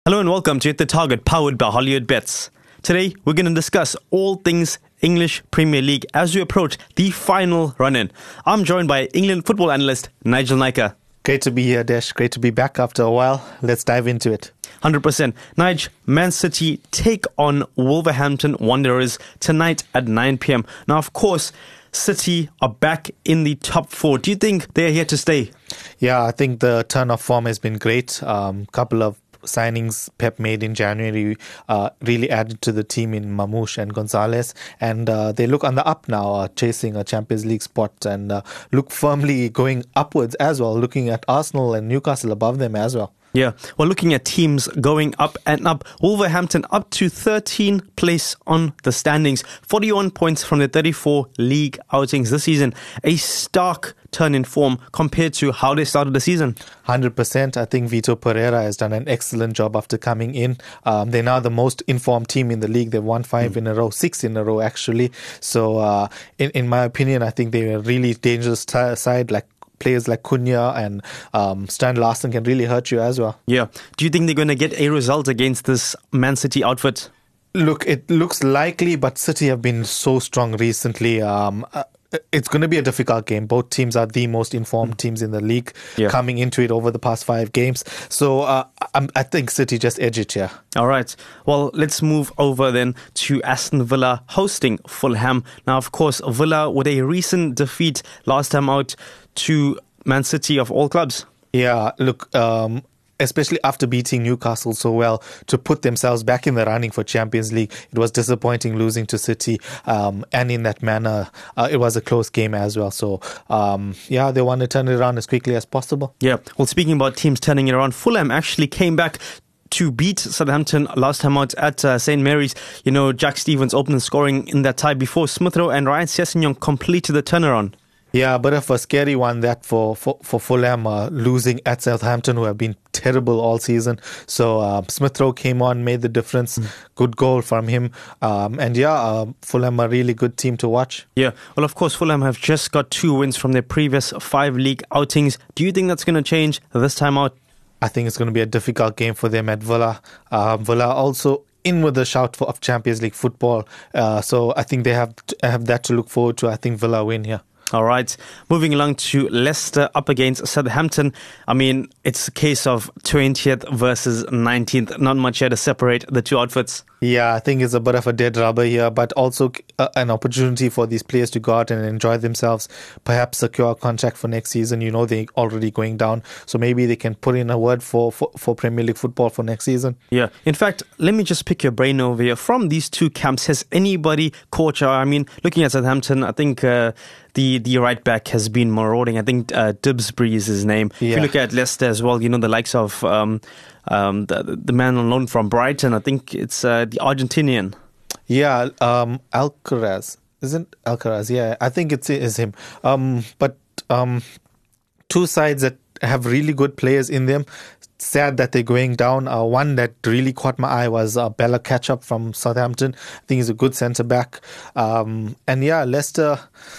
Hello and welcome to Hit the Target, powered by Hollywood Bets. Today, we're going to discuss all things English Premier League as we approach the final run-in. I'm joined by England football analyst Nigel Nyka. Great to be here, Desh. Great to be back after a while. Let's dive into it. 100%. Nige, Man City take on Wolverhampton Wanderers tonight at 9 p.m. Now, of course, City are back in the top four. Do you think they're here to stay? Yeah, I think the turn of form has been great. Couple of signings Pep made in January really added to the team in Mamouche and Gonzalez, and they look on the up now, chasing a Champions League spot, and look firmly going upwards as well, looking at Arsenal and Newcastle above them as well. Yeah, well, looking at teams going up and up, Wolverhampton up to 13th place on the standings, 41 points from their 34 league outings this season. A stark turn in form compared to how they started the season. 100%. I think Vitor Pereira has done an excellent job after coming in. They're now the most informed team in the league. They've won 6 in a row actually. So in my opinion, I think they're a really dangerous side. Like players like Cunha and Stan Larsen can really hurt you as well. Yeah. Do you think they're going to get a result against this Man City outfit? Look, it looks likely, but City have been so strong recently. It's going to be a difficult game. Both teams are the most informed teams in the league coming into it over the past 5 games. So I think City just edge it here. All right. Well, let's move over then to Aston Villa hosting Fulham. Now, of course, Villa with a recent defeat last time out to Man City of all clubs. Yeah, look, especially after beating Newcastle so well, to put themselves back in the running for Champions League, it was disappointing losing to City, and in that manner, it was a close game as well. So, they want to turn it around as quickly as possible. Yeah, well, speaking about teams turning it around, Fulham actually came back to beat Southampton last time out at St. Mary's. You know, Jack Stevens opened scoring in that tie before Smith Rowe and Ryan Sessegnon completed the turnaround. Yeah, a bit of a scary one that for Fulham, losing at Southampton, who have been terrible all season. So Smith Rowe came on, made the difference. Good goal from him. Fulham are a really good team to watch. Yeah, well, of course, Fulham have just got 2 wins from their previous 5 league outings. Do you think that's going to change this time out? I think it's going to be a difficult game for them at Villa. Villa also in with the shout of Champions League football. So I think they have that to look forward to. I think Villa win here. All right. Moving along to Leicester up against Southampton. I mean, it's a case of 20th versus 19th. Not much here to separate the two outfits. Yeah, I think it's a bit of a dead rubber here, but also an opportunity for these players to go out and enjoy themselves, perhaps secure a contract for next season. You know, they're already going down, so maybe they can put in a word for Premier League football for next season. Yeah. In fact, let me just pick your brain over here. From these two camps, has anybody caught you? I mean, looking at Southampton, I think the right back has been marauding. I think Dibsbury is his name. Yeah. If you look at Leicester as well, you know, the likes of the man on loan from Brighton, I think it's the Argentinian. Yeah, Alcaraz. Isn't Alcaraz? Yeah, I think it is him. But two sides that have really good players in them. Sad that they're going down. One that really caught my eye was Bella Ketchup from Southampton. I think he's a good centre back. Leicester,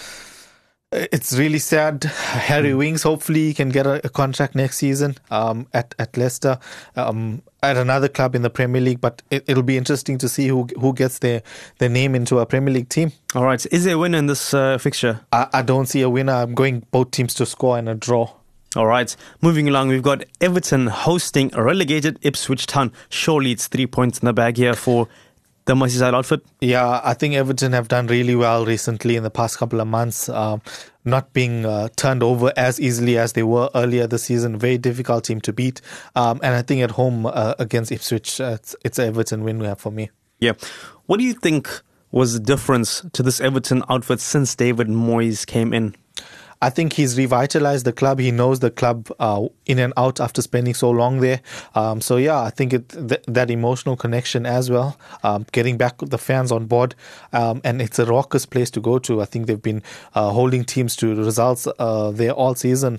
it's really sad. Harry Winks, hopefully he can get a contract next season at Leicester, at another club in the Premier League. But it'll be interesting to see who gets their name into a Premier League team. All right. Is there a winner in this fixture? I don't see a winner. I'm going both teams to score and a draw. All right. Moving along, we've got Everton hosting relegated Ipswich Town. Surely it's 3 points in the bag here for the Merseyside outfit. Yeah, I think Everton have done really well recently in the past couple of months, not being turned over as easily as they were earlier this season. Very difficult team to beat. And I think at home against Ipswich, it's an Everton win for me. Yeah. What do you think was the difference to this Everton outfit since David Moyes came in? I think he's revitalized the club. He knows the club in and out after spending so long there. I think that emotional connection as well, getting back the fans on board, and it's a raucous place to go to. I think they've been holding teams to results there all season.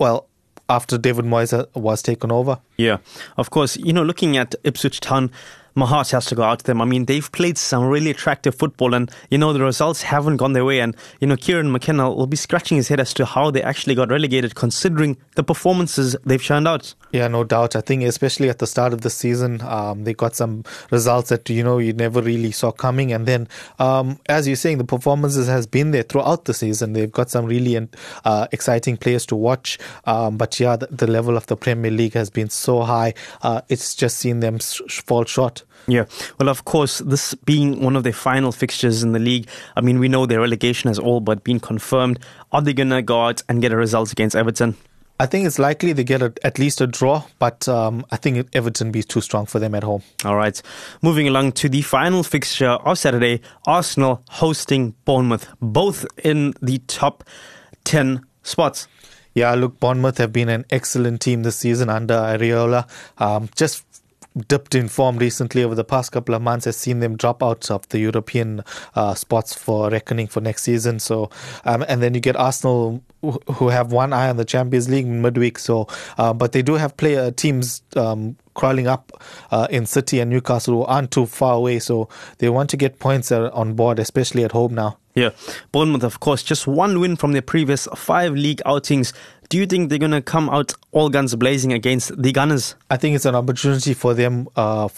After David Moyes was taken over. Yeah, of course. You know, looking at Ipswich Town, my heart has to go out to them. I mean, they've played some really attractive football and, the results haven't gone their way. And, Kieran McKenna will be scratching his head as to how they actually got relegated considering the performances they've churned out. Yeah, no doubt. I think especially at the start of the season, they got some results that, you never really saw coming. And then, as you're saying, the performances has been there throughout the season. They've got some really exciting players to watch. But yeah, the level of the Premier League has been so high. It's just seen them fall short. Yeah, well, of course, this being one of their final fixtures in the league, I mean, we know their relegation has all but been confirmed. Are they going to go out and get a result against Everton? I think it's likely they get at least a draw, but I think Everton be too strong for them at home. All right. Moving along to the final fixture of Saturday, Arsenal hosting Bournemouth, both in the top 10 spots. Yeah, look, Bournemouth have been an excellent team this season under Areola. Just dipped in form recently over the past couple of months, has seen them drop out of the European spots for reckoning for next season. So, and then you get Arsenal, who have one eye on the Champions League midweek. So, but they do have teams crawling up in City and Newcastle who aren't too far away. So they want to get points on board, especially at home now. Yeah, Bournemouth, of course, just one win from their previous 5 league outings. Do you think they're going to come out all guns blazing against the Gunners? I think it's an opportunity for them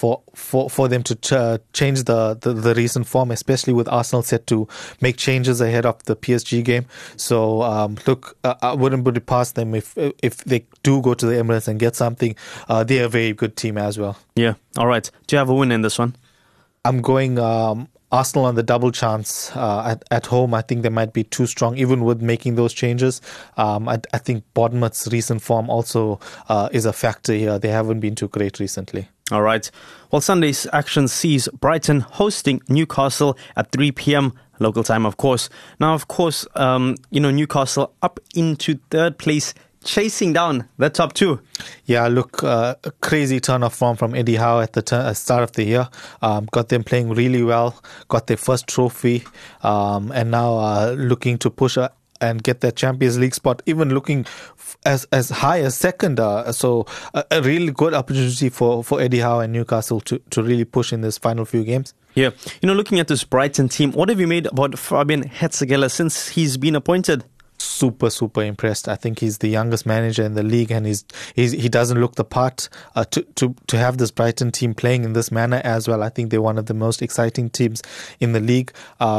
for them to change the recent form, especially with Arsenal set to make changes ahead of the PSG game. So look, I wouldn't put it past them if they do go to the Emirates and get something. They're a very good team as well. Yeah, all right. Do you have a win in this one? I'm going Arsenal on the double chance at home. I think they might be too strong, even with making those changes. I think Bournemouth's recent form also is a factor here. They haven't been too great recently. All right. Well, Sunday's action sees Brighton hosting Newcastle at 3 p.m. local time, of course. Now, of course, Newcastle up into third place, chasing down the top 2. Yeah, look, a crazy turn of form from Eddie Howe at the start of the year. Got them playing really well, got their first trophy, and now looking to push and get that Champions League spot, even looking as high as second. So a really good opportunity for Eddie Howe and Newcastle to really push in this final few games. Yeah, looking at this Brighton team, what have you made about Fabian Hetzegeller since he's been appointed? Super impressed. I think he's the youngest manager in the league, and he doesn't look the part to have this Brighton team playing in this manner as well. I think they're one of the most exciting teams in the league.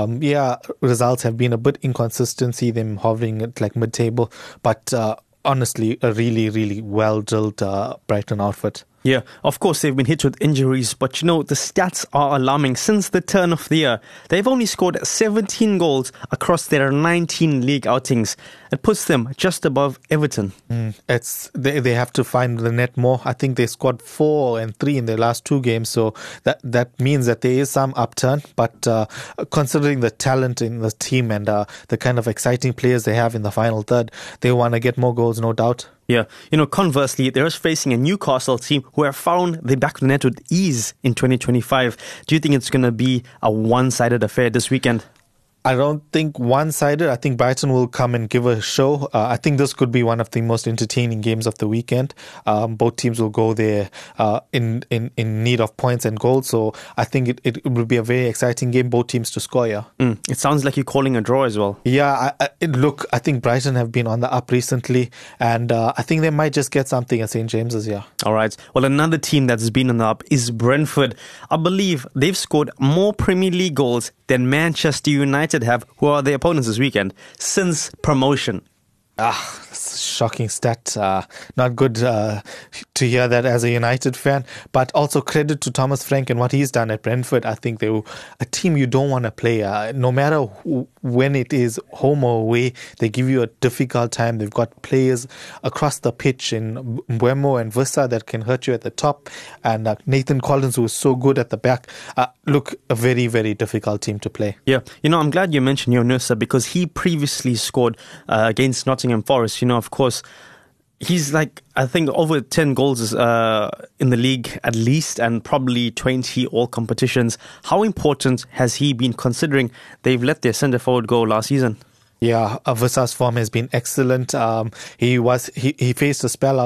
Results have been a bit inconsistency, them hovering at like mid-table, but honestly, a really well drilled Brighton outfit. Yeah, of course they've been hit with injuries, but the stats are alarming. Since the turn of the year, they've only scored 17 goals across their 19 league outings. It puts them just above Everton. They have to find the net more. I think they scored 4 and 3 in their last 2 games, so that means that there is some upturn. But considering the talent in the team and the kind of exciting players they have in the final third, they want to get more goals, no doubt. Yeah, conversely, they're facing a Newcastle team who have found the back of the net with ease in 2025. Do you think it's going to be a one-sided affair this weekend? I don't think one-sided. I think Brighton will come and give a show. I think this could be one of the most entertaining games of the weekend. Both teams will go there in need of points and goals. So I think it will be a very exciting game. Both teams to score. Yeah. It sounds like you're calling a draw as well. Yeah. I think Brighton have been on the up recently, and I think they might just get something at St. James's. Yeah. All right. Well, another team that's been on the up is Brentford. I believe they've scored more Premier League goals than Manchester United have, who are their opponents this weekend, since promotion. That's a shocking stat. Not good to hear that as a United fan, but also credit to Thomas Frank and what he's done at Brentford. I think they're a team you don't want to play. No matter when it is home or away, they give you a difficult time. They've got players across the pitch in Mbeumo and Wissa that can hurt you at the top, and Nathan Collins, who is so good at the back. Look, a very, very difficult team to play. Yeah, I'm glad you mentioned Yunusa because he previously scored against Nottingham Forest. Of course, he's I think over 10 goals in the league at least, and probably 20 all competitions. How important has he been, considering they've let their centre forward go last season? Yeah, Vissa's form has been excellent. He faced a spell out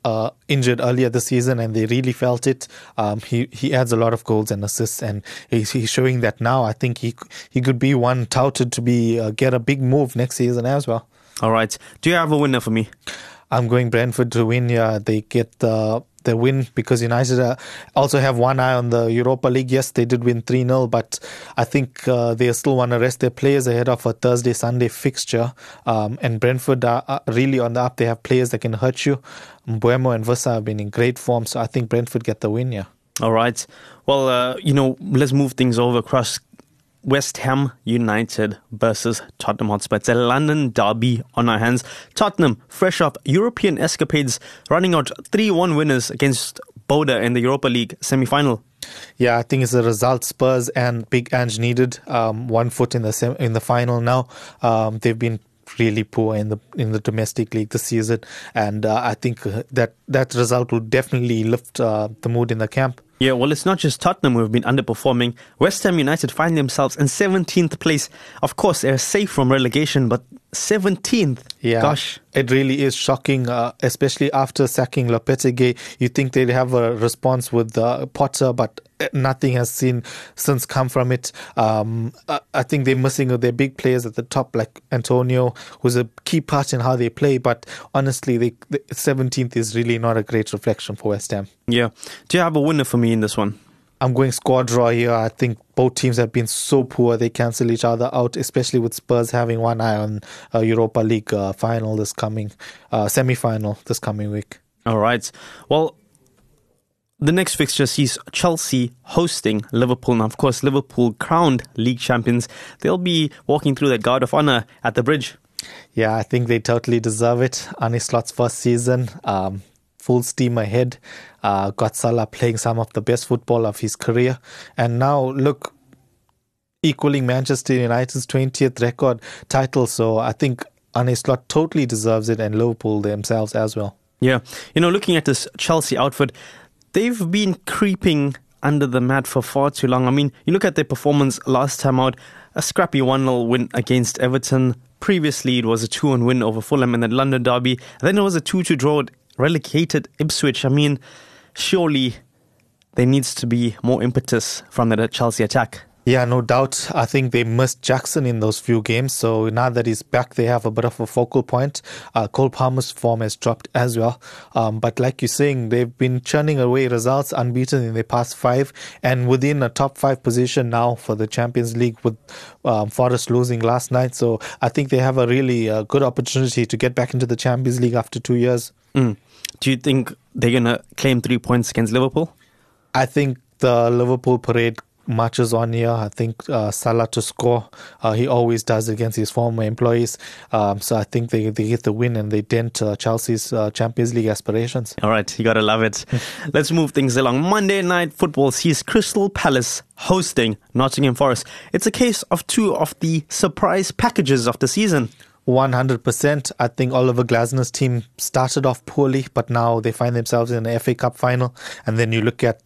injured earlier this season, and they really felt it. He adds a lot of goals and assists, and he's showing that now. I think he could be one touted to be get a big move next season as well. All right. Do you have a winner for me? I'm going Brentford to win. Yeah, they get the win because United also have one eye on the Europa League. Yes, they did win 3-0, but I think they still want to rest their players ahead of a Thursday-Sunday fixture. And Brentford are really on the up. They have players that can hurt you. Mbeumo and Wissa have been in great form, so I think Brentford get the win, yeah. All right. Well, let's move things over across West Ham United versus Tottenham Hotspur. It's a London derby on our hands. Tottenham, fresh off European escapades, running out 3-1 winners against Boda in the Europa League semi-final. Yeah, I think it's a result Spurs and Big Ange needed. 1 foot in the final now. They've been really poor in the domestic league this season, and I think that result will definitely lift the mood in the camp. Yeah, well, it's not just Tottenham who have been underperforming. West Ham United find themselves in 17th place. Of course, they're safe from relegation, but 17th. Yeah, gosh. It really is shocking, especially after sacking Lopetegui. You think they'd have a response with Potter, but nothing has since come from it. I think they're missing their big players at the top, like Antonio, who's a key part in how they play. But honestly, the 17th is really not a great reflection for West Ham. Yeah. Do you have a winner for me in this one? I'm going squad draw here. I think both teams have been so poor they cancel each other out, especially with Spurs having one eye on Europa League semi-final this coming week. All right. Well, the next fixture sees Chelsea hosting Liverpool. Now, of course, Liverpool crowned league champions. They'll be walking through that guard of honour at the Bridge. Yeah, I think they totally deserve it. Arne Slot's first season, full steam ahead. Got Salah playing some of the best football of his career. And now, look, equaling Manchester United's 20th record title. So I think Arne Slot totally deserves it, and Liverpool themselves as well. Yeah. Looking at this Chelsea outfit, they've been creeping under the mat for far too long. I mean, you look at their performance last time out, a scrappy 1-0 win against Everton. Previously, it was a 2-1 win over Fulham in the London derby. Then it was a 2-2 draw at relegated Ipswich. I mean, surely there needs to be more impetus from the Chelsea attack. Yeah, no doubt. I think they missed Jackson in those few games. So now that he's back, they have a bit of a focal point. Cole Palmer's form has dropped as well. But like you're saying, they've been churning away results, unbeaten in their past 5, and within a top 5 position now for the Champions League with Forest losing last night. So I think they have a really good opportunity to get back into the Champions League after 2 years. Do you think they're going to claim 3 points against Liverpool? I think the Liverpool parade marches on here. I think Salah to score. He always does against his former employees. So I think they get the win and they dent Chelsea's Champions League aspirations. All right, you got to love it. Let's move things along. Monday Night Football sees Crystal Palace hosting Nottingham Forest. It's a case of 2 of the surprise packages of the season. 100%. I think Oliver Glasner's team started off poorly, but now they find themselves in an FA Cup final. And then you look at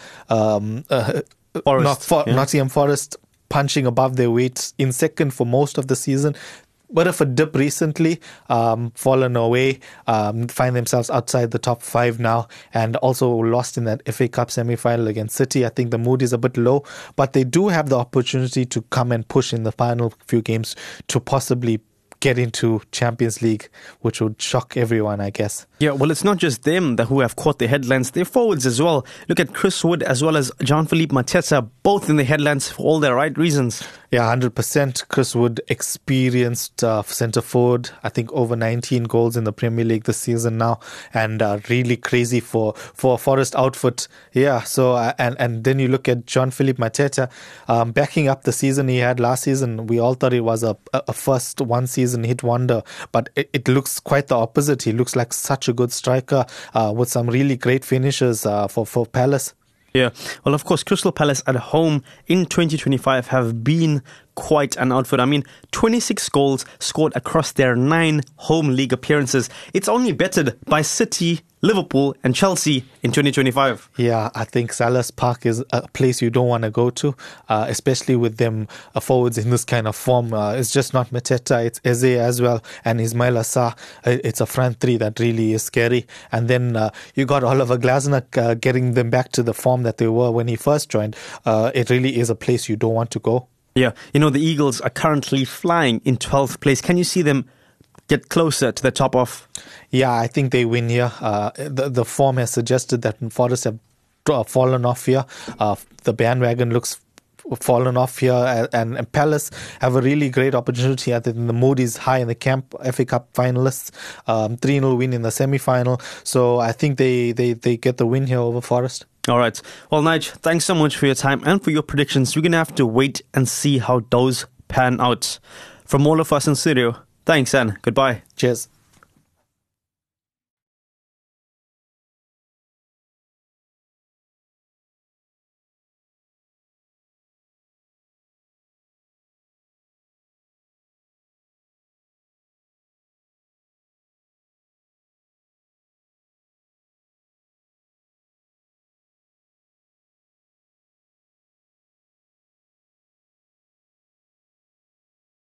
Nottingham Forest punching above their weight in second for most of the season. Bit of a dip recently, fallen away, find themselves outside the top 5 now, and also lost in that FA Cup semi-final against City. I think the mood is a bit low, but they do have the opportunity to come and push in the final few games to possibly get into Champions League, which would shock everyone, I guess. Yeah, well, it's not just them who have caught the headlines. Their forwards as well. Look at Chris Wood as well as Jean-Philippe Mateta, both in the headlines for all the right reasons. Yeah, 100%. Chris Wood, experienced centre forward. I think over 19 goals in the Premier League this season now, and really crazy for a Forest outfit. Yeah, so and then you look at Jean-Philippe Mateta, backing up the season he had last season. We all thought it was a first one season hit wonder, but it looks quite the opposite. He looks like such a good striker with some really great finishes for Palace. Yeah, well, of course, Crystal Palace at home in 2025 have been quite an outfit. I mean, 26 goals scored across their 9 home league appearances. It's only bettered by City Liverpool and Chelsea in 2025. Yeah, I think Selhurst Park is a place you don't want to go to, especially with them forwards in this kind of form. It's just not Mateta, it's Eze as well, and Ismail Assar. It's a front three that really is scary. And then you got Oliver Glasner getting them back to the form that they were when he first joined. It really is a place you don't want to go. Yeah, the Eagles are currently flying in 12th place. Can you see them get closer to the top of? Yeah, I think they win here. The form has suggested that Forest have fallen off here. The bandwagon looks fallen off here, and Palace have a really great opportunity. I think the mood is high in the camp. FA Cup finalists, 3-0 win in the semi-final. So I think they get the win here over Forest. All right. Well, Nige, thanks so much for your time and for your predictions. We're going to have to wait and see how those pan out. From all of us in studio, thanks and goodbye. Cheers.